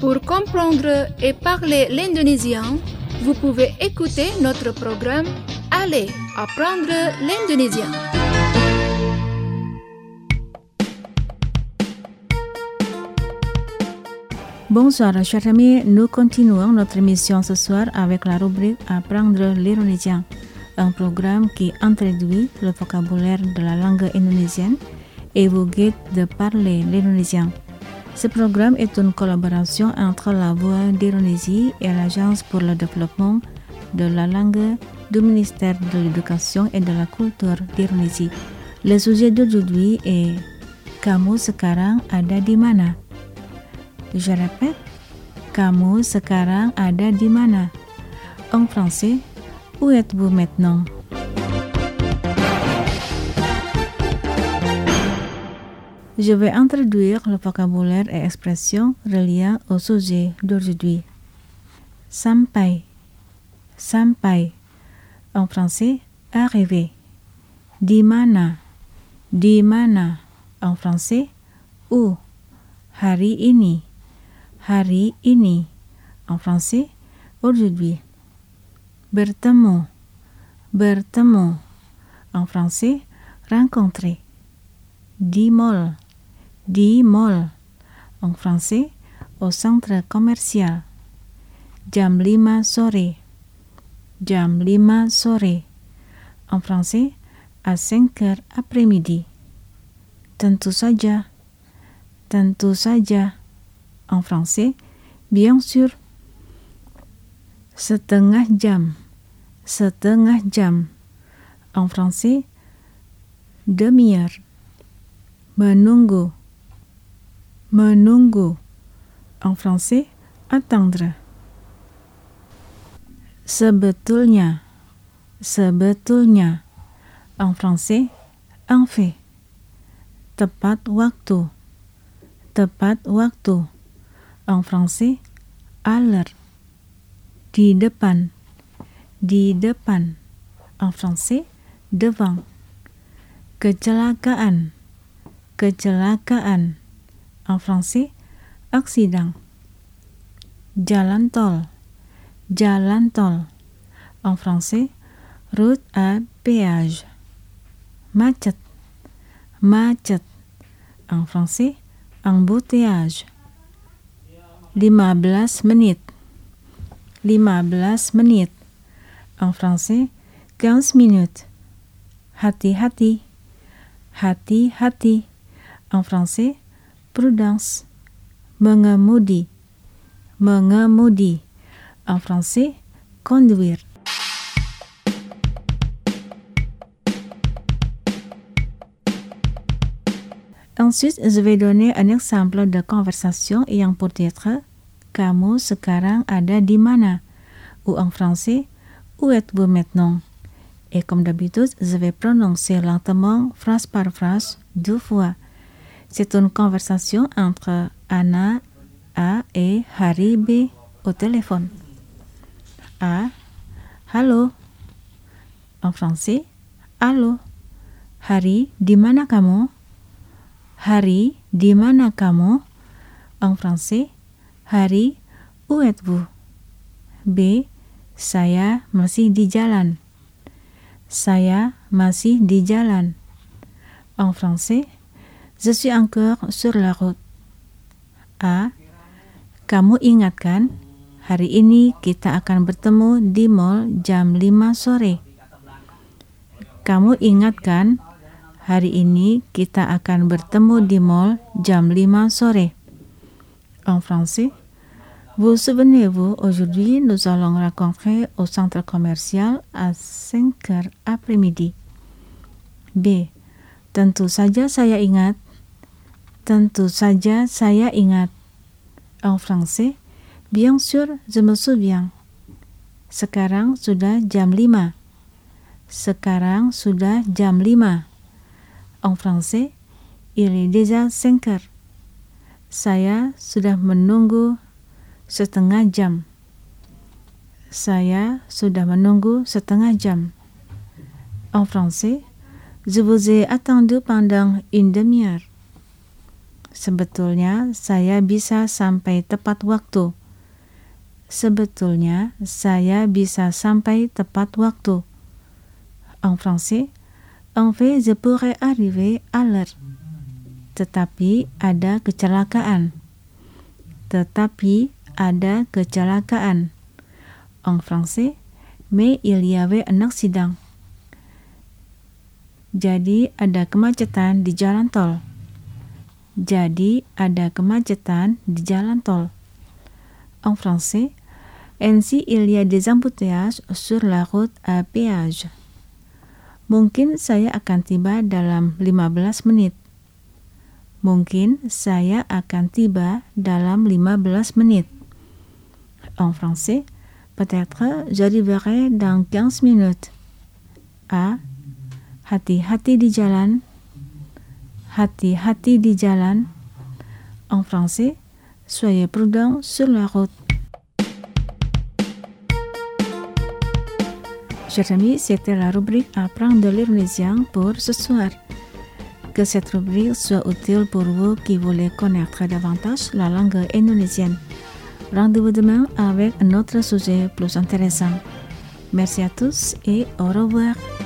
Pour comprendre et parler l'indonésien, vous pouvez écouter notre programme Allez apprendre l'indonésien. Bonsoir chers amis, nous continuons notre émission ce soir avec la rubrique Apprendre l'indonésien, un programme qui introduit le vocabulaire de la langue indonésienne et vous guide de parler l'indonésien. Ce programme est une collaboration entre la Voix d'Indonésie et l'Agence pour le développement de la langue du ministère de l'Éducation et de la Culture d'Indonésie. Le sujet d'aujourd'hui est Kamu sekarang ada di mana? Je répète, kamu sekarang ada di mana? En français, où êtes-vous maintenant? Je vais introduire le vocabulaire et expressions reliées au sujet d'aujourd'hui. Sampai, sampai. En français, arriver. Di mana, di mana. En français, où? Hari ini. Hari ini. En français, aujourd'hui. Bertemu, bertemu. En français, rencontrer. Di mall, di mall. En français, au centre commercial. Jam 5 sore, jam 5 sore. En français, à 5 heures après-midi. Tentu saja, tentu saja. En français, bien sûr. Setengah jam, setengah jam. En français, demi-heure. Menunggu, menunggu. En français, attendre. Sebetulnya, sebetulnya. En français, en fait. Tepat waktu, tepat waktu. En français, à l'heure. Di depan, di depan. En français, devant. Kecelakaan, kecelakaan. En français, accident. Jalan tol, jalan tol. En français, route à péage. Macet, macet. En français, embouteillage. 15 menit, 15 menit. En français, 15 minutes. Hati-hati, hati-hati. En français, prudence. Mengemudi, mengemudi. En français, conduire. Ensuite, je vais donner un exemple de conversation ayant pour titre Kamu sekarang ada di mana? Ou en français, où êtes-vous maintenant? Et comme d'habitude, je vais prononcer lentement, phrase par phrase, 2 fois. C'est une conversation entre Ana A et Hari B au téléphone. A. Halo. En français, Halo. Hari, di mana kamu? Hari, di mana kamu? En français, Hari, où êtes-vous? B. Saya masih di jalan. Saya masih di jalan. En français, je suis encore sur la route. A. Kamu ingat kan? Hari ini kita akan bertemu di mall jam 5 sore. Kamu ingat kan? Hari ini kita akan bertemu di mall jam 5 sore. En français, vous souvenez-vous, aujourd'hui nous allons rencontrer au centre commercial à 5 heures après-midi. B. Tentu saja saya ingat. Tentu saja saya ingat. En français, bien sûr, je me souviens. Sekarang sudah jam 5. Sekarang sudah jam 5. En français, il est déjà 5 heures. Saya sudah menunggu setengah jam. Saya sudah menunggu setengah jam. En français, je vous ai attendu pendant une demi-heure. Sebetulnya saya bisa sampai tepat waktu. Sebetulnya saya bisa sampai tepat waktu. En français, en fait, je pourrais arriver à l'heure. Tetapi ada kecelakaan. Tetapi ada kecelakaan. En français, mais il y avait un accident. Jadi ada kemacetan di jalan tol. Jadi ada kemacetan di jalan tol. En français, ainsi il y a des embouteillages sur la route à péage. Mungkin saya akan tiba dalam 15 menit. Mungkin saya akan tiba dalam 15 menit. En français, peut-être j'arriverai dans 15 minutes. A. Hati-hati di jalan. Hati-hati di jalan. En français, soyez prudent sur la route. Chers amis, c'était la rubrique Apprendre de l'indonésien pour ce soir. Que cette rubrique soit utile pour vous qui voulez connaître davantage la langue indonésienne. Rendez-vous demain avec un autre sujet plus intéressant. Merci à tous et au revoir.